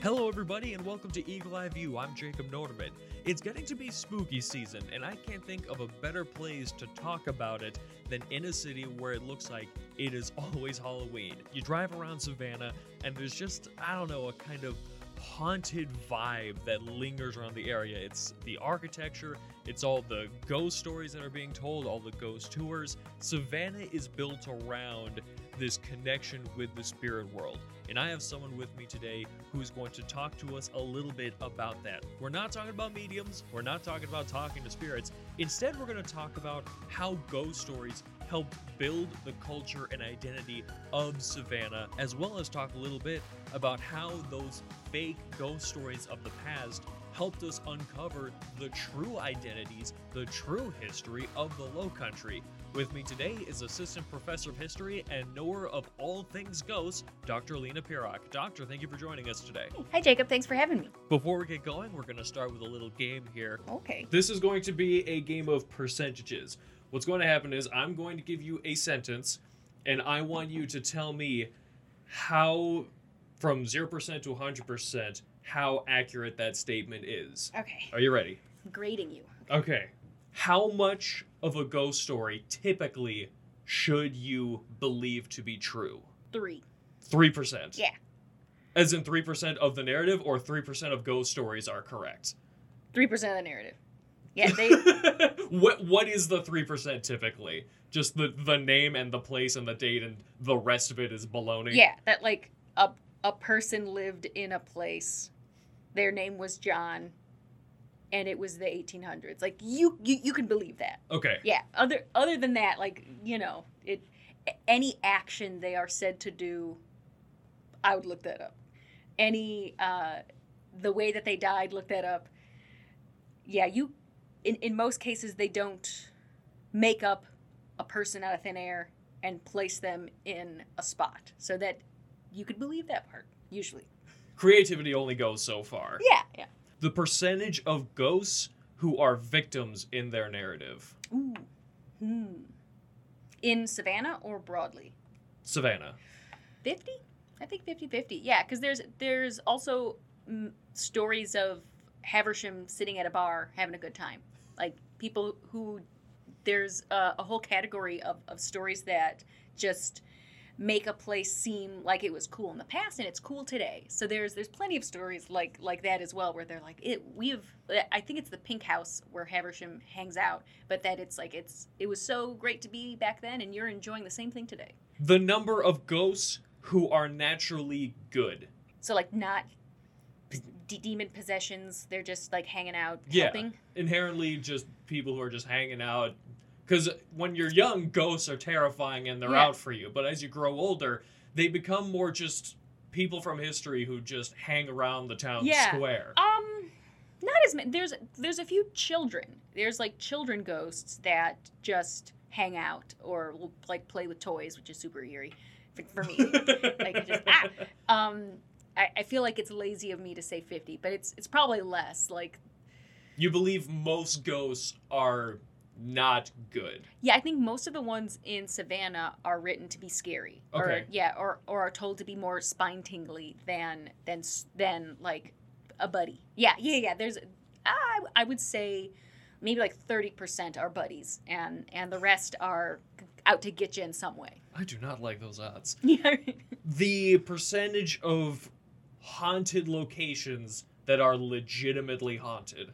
Hello everybody and welcome to Eagle Eye View. I'm Jacob Noterman. It's getting to be spooky season and I can't think of a better place to talk about it than in a city where it looks like it is always Halloween. You drive around Savannah and there's just, a kind of haunted vibe that lingers around the area. It's the architecture, it's all the ghost stories that are being told, all the ghost tours. Savannah is built around this connection with the spirit world. And I have someone with me today who's going to talk to us a little bit about that. We're not talking about mediums. We're not talking about talking to spirits. Instead, we're going to talk about how ghost stories help build the culture and identity of Savannah, as well as talk a little bit about how those fake ghost stories of the past helped us uncover the true identities, the true history of the Lowcountry. With me today is Assistant Professor of History and knower of all things ghosts, Dr. Lena Pirrock. Doctor, thank you for joining us today. Hi, Jacob. Thanks for having me. Before we get going, we're going to start with a little game here. Okay. This is going to be a game of percentages. What's going to happen is I'm going to give you a sentence, and I want you to tell me how, from 0% to 100%, how accurate that statement is. Okay. Are you ready? I'm grading you. Okay. How much of a ghost story typically should you believe to be true? 3. 3%? Yeah. As in 3% of the narrative, or 3% of ghost stories are correct? 3% of the narrative. Yeah, they... What is the 3% typically? Just the name and the place and the date, and the rest of it is baloney? Yeah, that, like, a person lived in a place, their name was John, and it was the 1800s. Like, you can believe that. Okay. Yeah, other than that, like, any action they are said to do, I would look that up. Any, the way that they died, look that up. Yeah, in most cases, they don't make up a person out of thin air and place them in a spot, so that you could believe that part, usually. Creativity only goes so far. Yeah. The percentage of ghosts who are victims in their narrative. Ooh. In Savannah or broadly? Savannah. 50? I think 50-50. Yeah, because there's also stories of Haversham sitting at a bar having a good time. Like, people who... There's a whole category of stories that just make a place seem like it was cool in the past and it's cool today. So there's plenty of stories like that as well, where they're like, I think it's the Pink House where Haversham hangs out, but that it was so great to be back then and you're enjoying the same thing today. The number of ghosts who are naturally good. So, like, not demon possessions, they're just like hanging out, Yeah, helping. inherently just people who are just hanging out. Because when you're young, ghosts are terrifying and they're out for you. But as you grow older, they become more just people from history who just hang around the town square. Not as many. There's a few children. There's, like, children ghosts that just hang out or will, like, play with toys, which is super eerie for me. Like, just I feel like it's lazy of me to say 50, but it's probably less. Like, you believe most ghosts are not good. Yeah, I think most of the ones in Savannah are written to be scary. Okay. Or are told to be more spine tingly than like a buddy. Yeah. There's, I would say maybe like 30% are buddies, and the rest are out to get you in some way. I do not like those odds. Yeah. The percentage of haunted locations that are legitimately haunted.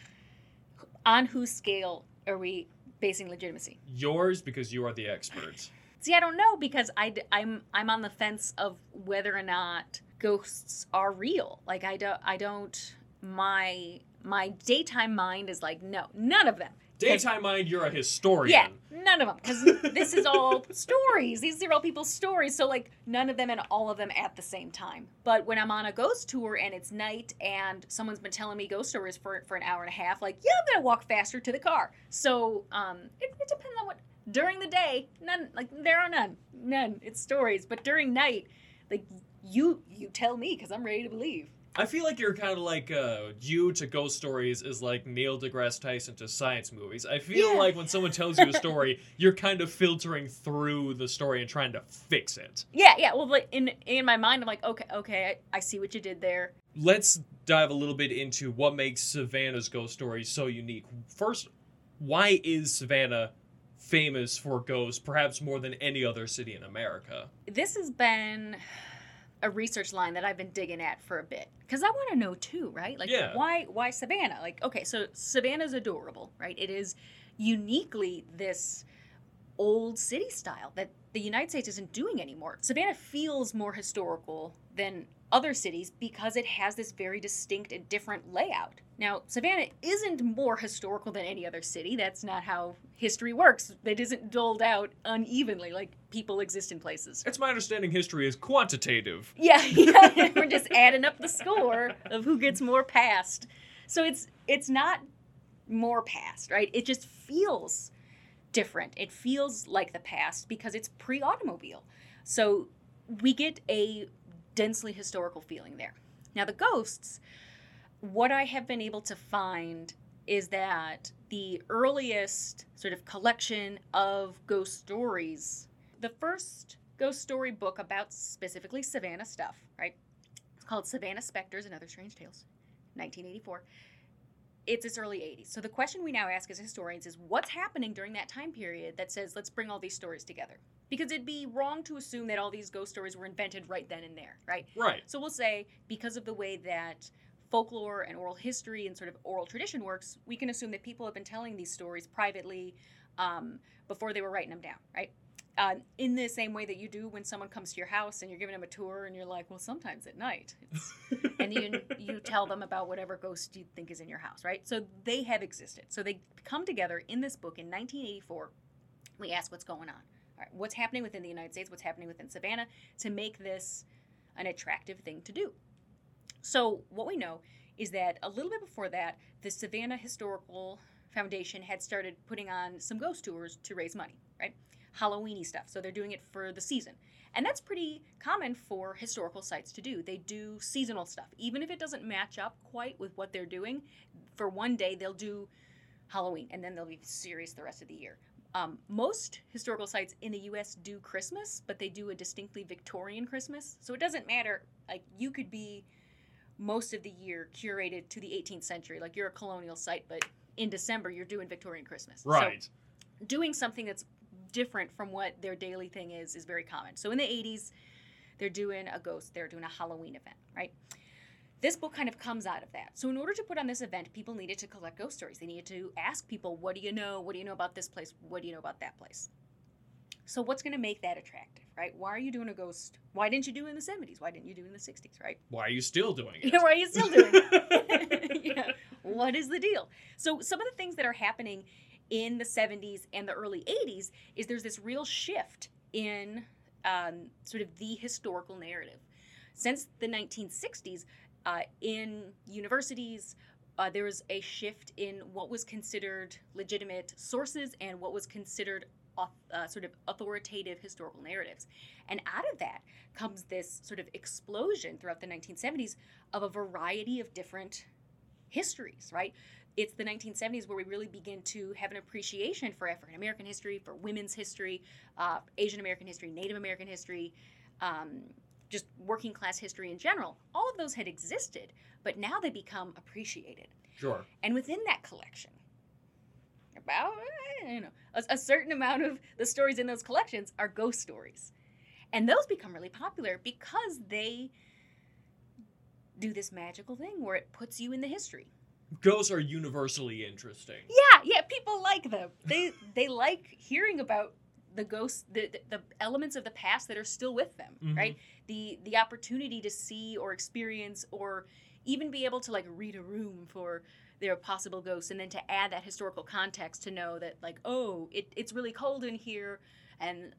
On whose scale are we basing legitimacy? Yours, because you are the expert. See, I don't know, because I'm on the fence of whether or not ghosts are real. Like, I don't. My daytime mind is like, no, none of them. Daytime mind, you're a historian. Yeah, none of them, because this is all stories. These are all people's stories, so, like, none of them and all of them at the same time. But when I'm on a ghost tour and it's night and someone's been telling me ghost stories for an hour and a half, like, yeah, I'm going to walk faster to the car. So it depends on what... During the day, none. Like, there are none. It's stories. But during night, like, you tell me, because I'm ready to believe. I feel like you're kind of like you to ghost stories is like Neil deGrasse Tyson to science movies. I feel Yeah. like when someone tells you a story, you're kind of filtering through the story and trying to fix it. Yeah. Well, like in my mind, I'm like, okay, I see what you did there. Let's dive a little bit into what makes Savannah's ghost story so unique. First, why is Savannah famous for ghosts, perhaps more than any other city in America? This has been a research line that I've been digging at for a bit because I want to know too, right? Like, Yeah. why Savannah? Like, okay, so Savannah's adorable, right? It is uniquely this old city style that the United States isn't doing anymore. Savannah feels more historical than other cities because it has this very distinct and different layout. Now, Savannah isn't more historical than any other city. That's not how history works. It isn't doled out unevenly like people exist in places. It's my understanding history is quantitative. Yeah. We're just adding up the score of who gets more past. So it's not more past, right? It just feels different. It feels like the past because it's pre-automobile. So we get a densely historical feeling there. Now the ghosts, what I have been able to find is that the earliest sort of collection of ghost stories, the first ghost story book about specifically Savannah stuff, right? It's called Savannah Specters and Other Strange Tales, 1984. It's its early 80s. So the question we now ask as historians is what's happening during that time period that says, let's bring all these stories together? Because it'd be wrong to assume that all these ghost stories were invented right then and there, right? Right. So we'll say, because of the way that folklore and oral history and sort of oral tradition works, we can assume that people have been telling these stories privately before they were writing them down, right? In the same way that you do when someone comes to your house and you're giving them a tour and you're like, well, sometimes at night. And you tell them about whatever ghost you think is in your house, right? So they have existed. So they come together in this book in 1984. We ask what's going on. All right, what's happening within the United States, what's happening within Savannah to make this an attractive thing to do. So what we know is that a little bit before that, the Savannah Historical Foundation had started putting on some ghost tours to raise money, right? Halloween-y stuff. So they're doing it for the season. And that's pretty common for historical sites to do. They do seasonal stuff. Even if it doesn't match up quite with what they're doing, for one day they'll do Halloween and then they'll be serious the rest of the year. Most historical sites in the U.S. do Christmas, but they do a distinctly Victorian Christmas. So it doesn't matter. Like, you could be most of the year curated to the 18th century. Like, you're a colonial site, but in December you're doing Victorian Christmas. Right. So doing something that's different from what their daily thing is very common. So in the 80s, they're doing a ghost, they're doing a Halloween event, right? This book kind of comes out of that. So in order to put on this event, people needed to collect ghost stories. They needed to ask people, what do you know? What do you know about this place? What do you know about that place? So what's going to make that attractive, right? Why are you doing a ghost? Why didn't you do it in the 70s? Why didn't you do it in the 60s, right? Why are you still doing it? Yeah, why are you still doing it? Yeah. What is the deal? So some of the things that are happening in the 70s and the early 80s is there's this real shift in sort of the historical narrative. Since the 1960s, in universities, there was a shift in what was considered legitimate sources and what was considered sort of authoritative historical narratives. And out of that comes this sort of explosion throughout the 1970s of a variety of different histories, right? It's the 1970s where we really begin to have an appreciation for African American history, for women's history, Asian American history, Native American history, just working class history in general. All of those had existed, but now they become appreciated. Sure. And within that collection, about a certain amount of the stories in those collections are ghost stories. And those become really popular because they do this magical thing where it puts you in the history. Ghosts are universally interesting. Yeah, people like them. They like hearing about the ghosts, the elements of the past that are still with them, Mhm. right? The opportunity to see or experience or even be able to like read a room for their possible ghosts, and then to add that historical context to know that like, oh, it's really cold in here, and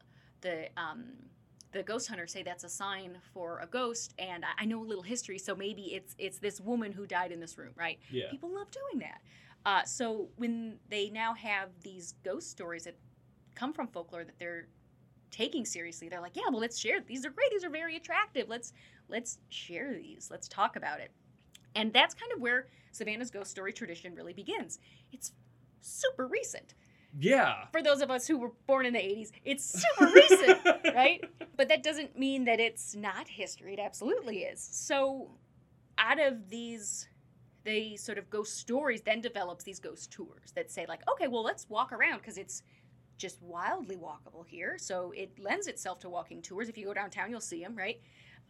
the ghost hunters say that's a sign for a ghost, and I know a little history, so maybe it's this woman who died in this room, right? Yeah. People love doing that. So when they now have these ghost stories that come from folklore that they're taking seriously, they're like, yeah, well, let's share. These are great. These are very attractive. Let's share these. Let's talk about it. And that's kind of where Savannah's ghost story tradition really begins. It's super recent. Yeah. For those of us who were born in the 80s, it's super recent, right? But that doesn't mean that it's not history. It absolutely is. So out of these, the sort of ghost stories then develops these ghost tours that say like, okay, well, let's walk around because it's just wildly walkable here. So it lends itself to walking tours. If you go downtown, you'll see them, right?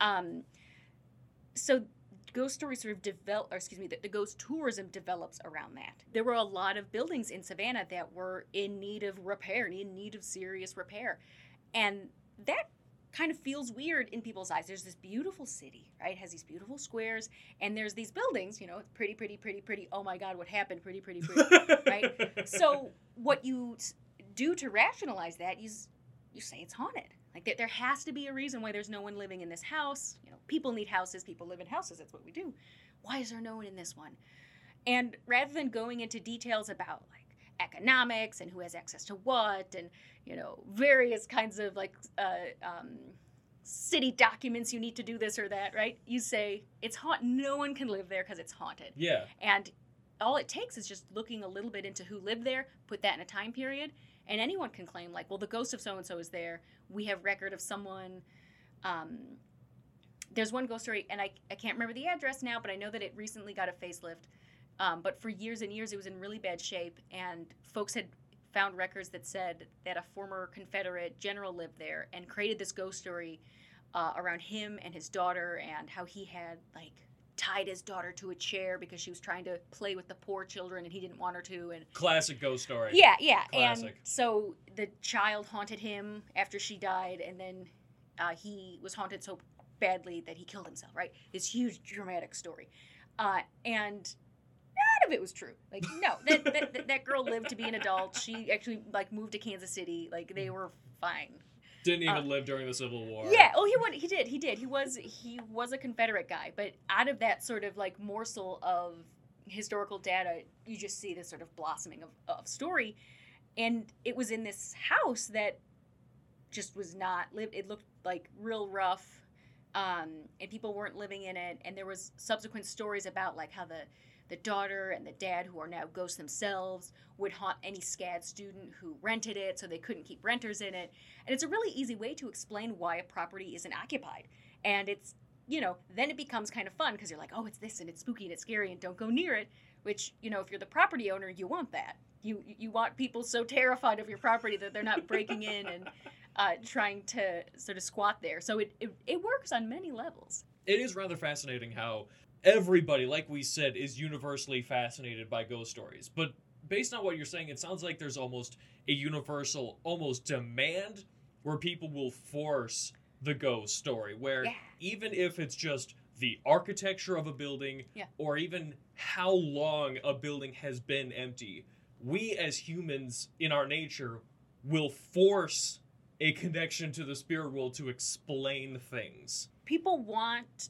So ghost stories sort of the ghost tourism develops around that. There were a lot of buildings in Savannah that were in need of repair, in need of serious repair. And that kind of feels weird in people's eyes. There's this beautiful city, right? It has these beautiful squares, and there's these buildings, it's pretty, pretty, pretty, pretty. Oh my God, what happened? Pretty, pretty, pretty, right? So what you do to rationalize that is you say it's haunted. Like there has to be a reason why there's no one living in this house. People need houses. People live in houses. That's what we do. Why is there no one in this one? And rather than going into details about like economics and who has access to what and, various kinds of like city documents, you need to do this or that, right? You say it's haunted. No one can live there because it's haunted. Yeah. And all it takes is just looking a little bit into who lived there, put that in a time period, and anyone can claim like, well, the ghost of so-and-so is there. We have record of someone. There's one ghost story, and I can't remember the address now, but I know that it recently got a facelift. But for years and years, it was in really bad shape, and folks had found records that said that a former Confederate general lived there and created this ghost story around him and his daughter and how he had, like, tied his daughter to a chair because she was trying to play with the poor children and he didn't want her to. And classic ghost story. Yeah. Classic. And so the child haunted him after she died, and then he was haunted so badly that he killed himself, right? This huge dramatic story. And none of it was true. Like, no, that girl lived to be an adult. She actually, like, moved to Kansas City. Like, they were fine. Didn't even live during the Civil War. Yeah. Oh, he did. He was a Confederate guy. But out of that sort of, like, morsel of historical data, you just see this sort of blossoming of story. And it was in this house that just was not lived. It looked, like, real rough. And people weren't living in it. And there was subsequent stories about, like, how the daughter and the dad, who are now ghosts themselves, would haunt any SCAD student who rented it, so they couldn't keep renters in it. And it's a really easy way to explain why a property isn't occupied. And it's, then it becomes kind of fun because you're like, oh, it's this and it's spooky and it's scary and don't go near it, which, if you're the property owner, you want that. You want people so terrified of your property that they're not breaking in and trying to sort of squat there. So it works on many levels. It is rather fascinating how everybody, like we said, is universally fascinated by ghost stories. But based on what you're saying, it sounds like there's almost a universal, almost demand where people will force the ghost story, where even if it's just the architecture of a building or even how long a building has been empty, we as humans in our nature will force a connection to the spirit world to explain things. People want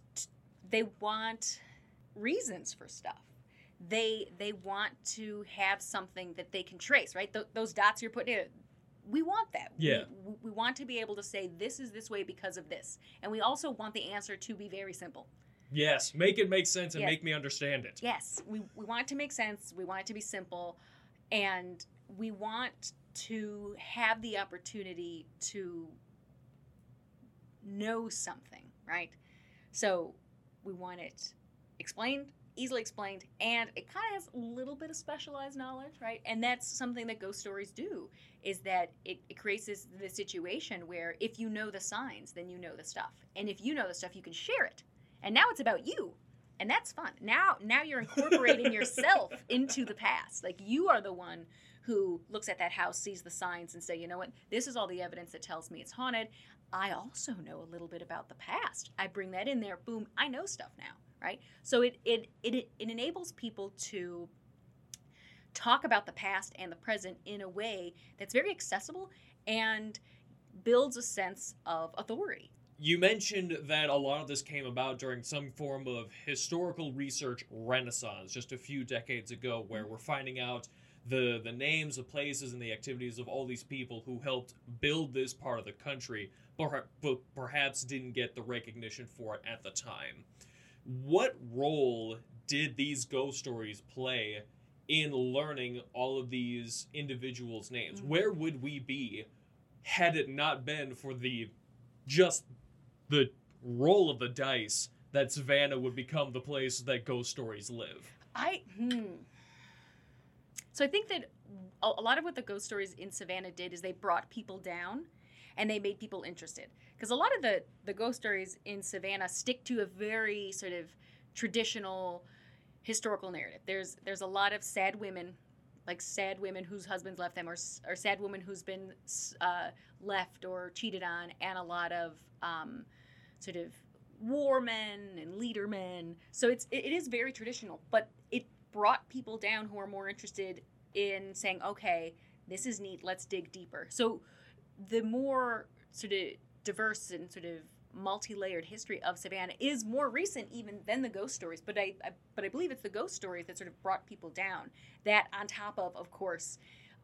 reasons for stuff. They want to have something that they can trace, right? Those dots you're putting in, we want that. Yeah. We want to be able to say this is this way because of this. And we also want the answer to be very simple. Yes, make it make sense and make me understand it. Yes, we want it to make sense. We want it to be simple. And we want to have the opportunity to know something, right? So we want it explained, easily explained, and it kind of has a little bit of specialized knowledge, right? And that's something that ghost stories do, is that it creates this situation where if you know the signs, then you know the stuff. And if you know the stuff, you can share it. And now it's about you. And that's fun. Now you're incorporating yourself into the past. Like, you are the one who looks at that house, sees the signs, and say, you know what, this is all the evidence that tells me it's haunted. I also know a little bit about the past. I bring that in there. Boom, I know stuff now, right? So it enables people to talk about the past and the present in a way that's very accessible and builds a sense of authority. You mentioned that a lot of this came about during some form of historical research renaissance just a few decades ago, where we're finding out the names of places and the activities of all these people who helped build this part of the country, but perhaps didn't get the recognition for it at the time. What role did these ghost stories play in learning all of these individuals' names? Mm-hmm. Where would we be had it not been for the roll of the dice that Savannah would become the place that ghost stories live? So I think that a lot of what the ghost stories in Savannah did is they brought people down and they made people interested. Because a lot of the ghost stories in Savannah stick to a very sort of traditional historical narrative. There's a lot of sad women, like sad women whose husbands left them, or sad women who's been left or cheated on, and a lot of sort of war men and leader men. So it is very traditional, but it brought people down who are more interested in saying, okay, this is neat, let's dig deeper. So the more sort of diverse and sort of multi-layered history of Savannah is more recent even than the ghost stories, but I believe it's the ghost stories that sort of brought people down. That on top of course,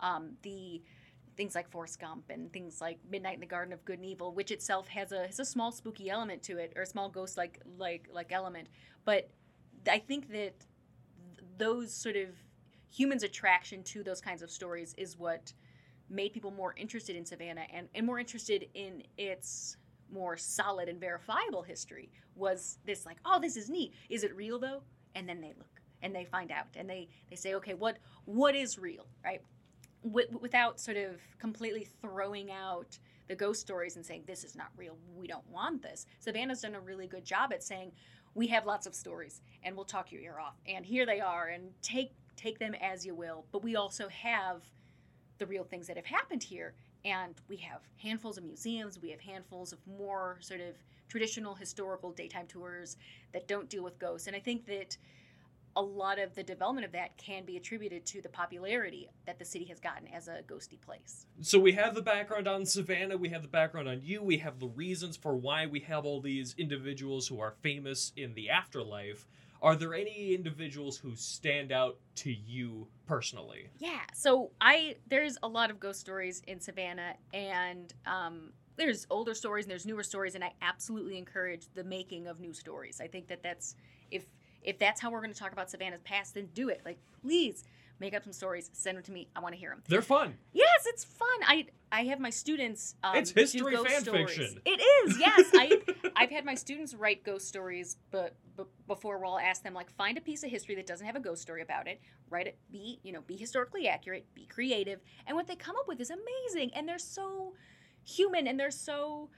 the things like Forrest Gump and things like Midnight in the Garden of Good and Evil, which itself has a small spooky element to it, or a small ghost like element. But I think that those sort of humans' attraction to those kinds of stories is what made people more interested in Savannah and more interested in its more solid and verifiable history. Was this like, oh, this is neat. Is it real though? And then they look and they find out and they say, okay, what is real, right? Without sort of completely throwing out the ghost stories and saying, this is not real, we don't want this. Savannah's done a really good job at saying, we have lots of stories and we'll talk your ear off. And here they are, and take them as you will. But we also have the real things that have happened here. And we have handfuls of museums. We have handfuls of more sort of traditional historical daytime tours that don't deal with ghosts. And I think that a lot of the development of that can be attributed to the popularity that the city has gotten as a ghosty place. So we have the background on Savannah, we have the background on you, we have the reasons for why we have all these individuals who are famous in the afterlife. Are there any individuals who stand out to you personally? Yeah, so there's a lot of ghost stories in Savannah, and there's older stories and there's newer stories, and I absolutely encourage the making of new stories. I think that that's, if that's how we're going to talk about Savannah's past, then do it. Like, please make up some stories, send them to me. I want to hear them. They're fun. Yes, it's fun. I have my students it's history do ghost fan stories. fiction. It is, yes. I've had my students write ghost stories, but before we'll ask them, like, find a piece of history that doesn't have a ghost story about it, write it, be historically accurate, be creative, and what they come up with is amazing, and they're so human, and they're so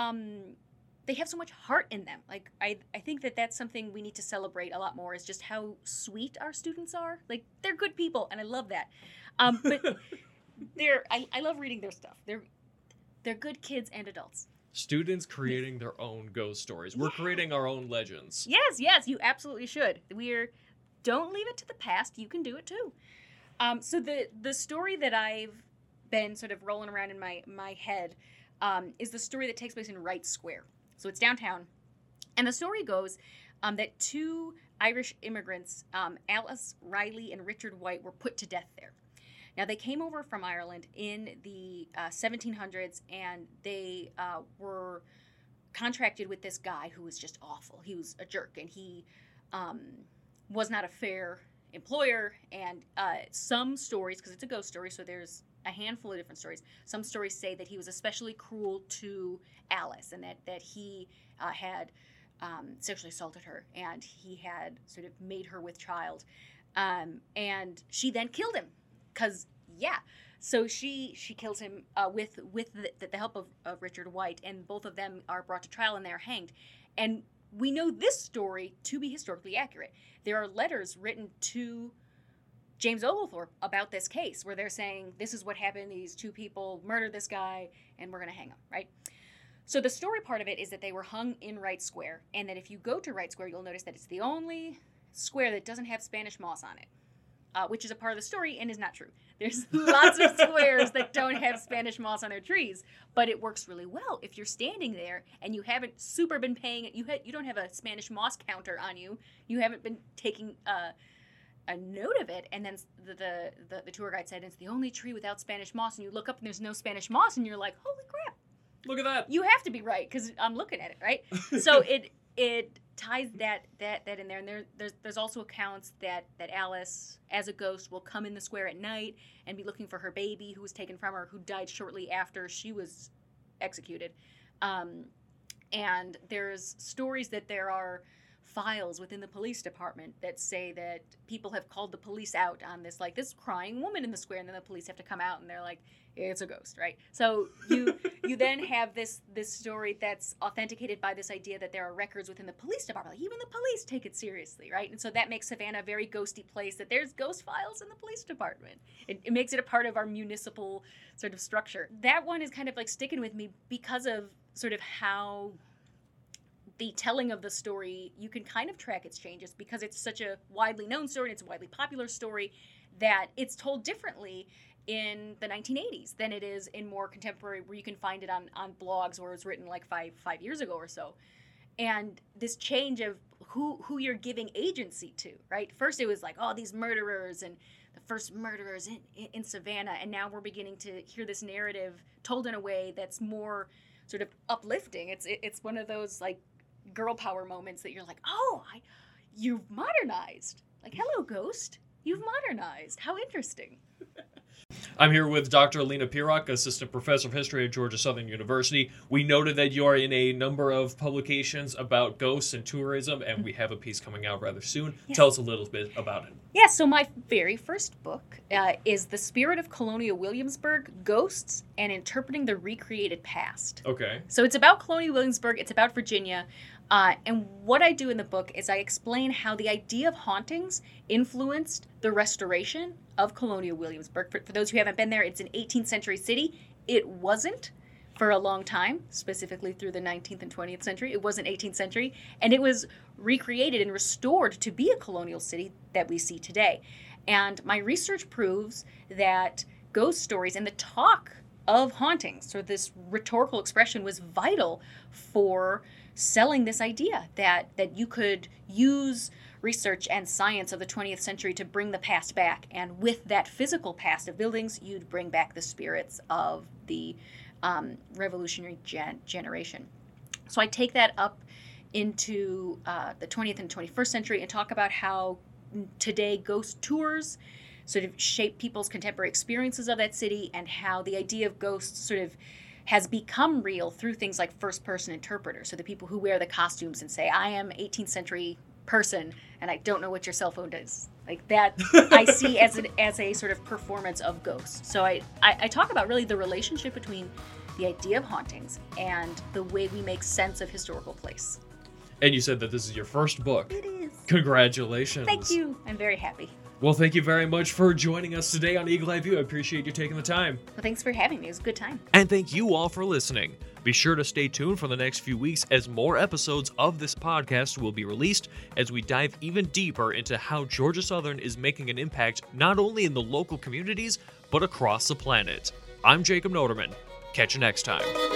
they have so much heart in them. Like, I think that that's something we need to celebrate a lot more, is just how sweet our students are. Like, they're good people, and I love that. But I love reading their stuff. They're good kids and adults. Students creating their own ghost stories. We're creating our own legends. Yes, you absolutely should. Don't leave it to the past. You can do it too. So the story that I've been sort of rolling around in my head is the story that takes place in Wright Square. So it's downtown. And the story goes that two Irish immigrants, Alice Riley and Richard White, were put to death there. Now, they came over from Ireland in the 1700s, and they were contracted with this guy who was just awful. He was a jerk, and he was not a fair employer. And some stories, because it's a ghost story, so there's a handful of different stories. Some stories say that he was especially cruel to Alice, and that he had sexually assaulted her, and he had sort of made her with child. And she then killed him. Because, so she kills him with the help of Richard White, and both of them are brought to trial and they're hanged. And we know this story to be historically accurate. There are letters written to James Oglethorpe about this case where they're saying, this is what happened, these two people murdered this guy, and we're going to hang him, right? So the story part of it is that they were hung in Wright Square, and that if you go to Wright Square, you'll notice that it's the only square that doesn't have Spanish moss on it. Which is a part of the story and is not true. There's lots of squares that don't have Spanish moss on their trees, but it works really well if you're standing there and you haven't super been paying it. You don't have a Spanish moss counter on you. You haven't been taking a note of it, and then the tour guide said it's the only tree without Spanish moss, and you look up and there's no Spanish moss, and you're like, holy crap! Look at that. You have to be right because I'm looking at it, right? So it ties that in there, and there's also accounts that Alice, as a ghost, will come in the square at night and be looking for her baby who was taken from her, who died shortly after she was executed. And there's stories that there are files within the police department that say that people have called the police out on this crying woman in the square, and then the police have to come out and they're like, it's a ghost, right? So you then have this story that's authenticated by this idea that there are records within the police department. Like, even the police take it seriously, right? And so that makes Savannah a very ghosty place, that there's ghost files in the police department. It makes it a part of our municipal sort of structure. That one is kind of like sticking with me because of sort of how the telling of the story, you can kind of track its changes because it's such a widely known story and it's a widely popular story that it's told differently in the 1980s than it is in more contemporary, where you can find it on blogs where it was written like five years ago or so. And this change of who you're giving agency to, right? First it was like, oh, these murderers and the first murderers in Savannah, and now we're beginning to hear this narrative told in a way that's more sort of uplifting. It's one of those like girl power moments that you're like, oh, you've modernized. Like, hello, ghost. You've modernized. How interesting. I'm here with Dr. Alina Pierock, Assistant Professor of History at Georgia Southern University. We noted that you are in a number of publications about ghosts and tourism, and we have a piece coming out rather soon. Yes. Tell us a little bit about it. Yeah, so my very first book is The Spirit of Colonial Williamsburg, Ghosts and Interpreting the Recreated Past. Okay. So it's about Colonial Williamsburg, it's about Virginia, and what I do in the book is I explain how the idea of hauntings influenced the restoration of Colonial Williamsburg. For those who haven't been there, it's an 18th century city. It wasn't for a long time, specifically through the 19th and 20th century. It wasn't 18th century, and it was recreated and restored to be a colonial city that we see today. And my research proves that ghost stories and the talk of hauntings, or this rhetorical expression, was vital for selling this idea that you could use research and science of the 20th century to bring the past back. And with that physical past of buildings, you'd bring back the spirits of the revolutionary generation. So I take that up into the 20th and 21st century and talk about how today ghost tours sort of shape people's contemporary experiences of that city, and how the idea of ghosts sort of has become real through things like first-person interpreters. So the people who wear the costumes and say, I am 18th century person, and I don't know what your cell phone does. Like that, I see as a sort of performance of ghosts. So I talk about really the relationship between the idea of hauntings and the way we make sense of historical place. And you said that this is your first book. It is. Congratulations. Thank you. I'm very happy. Well, thank you very much for joining us today on Eagle Eye View. I appreciate you taking the time. Well, thanks for having me. It was a good time. And thank you all for listening. Be sure to stay tuned for the next few weeks as more episodes of this podcast will be released as we dive even deeper into how Georgia Southern is making an impact not only in the local communities, but across the planet. I'm Jacob Noterman. Catch you next time.